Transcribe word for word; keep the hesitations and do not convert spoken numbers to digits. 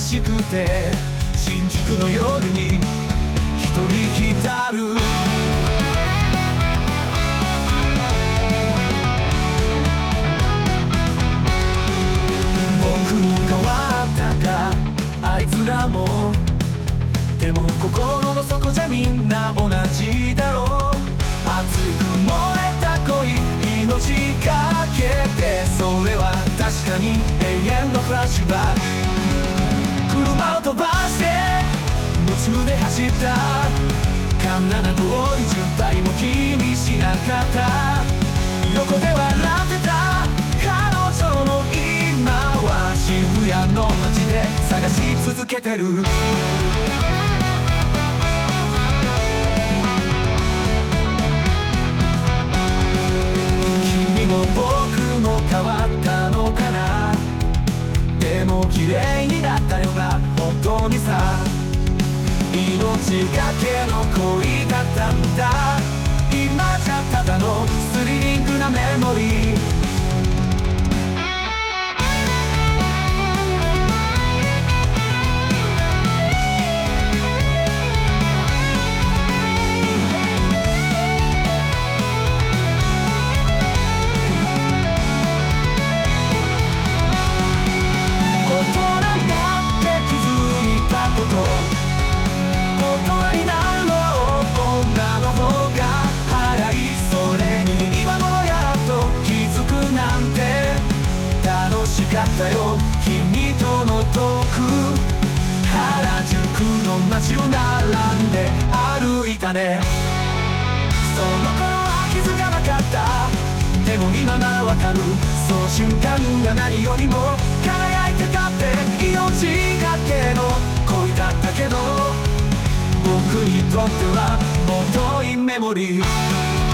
しくて新宿の夜に一人浸る。僕も変わったかあいつらも、でも心の底じゃみんな同じだろう。熱く燃えた恋、命かけて、それは確かに永遠のフラッシュバック。車を飛ばして夢中で走った、カンナな通り渋滞も気にしなかった。横で笑ってた彼女の今は渋谷の街で探し続けてる。僕も変わったのかな。でも綺麗になったよな本当にさ。命がけの恋だったんだ。今じゃただのスリリングなメモリー。だったよ君とのトーク。原宿の街を並んで歩いたね。その頃は気づかなかった。でも今ならわかる。その瞬間が何よりも輝いてたって。命がけの恋だったけど僕にとってはもう遠いメモリー。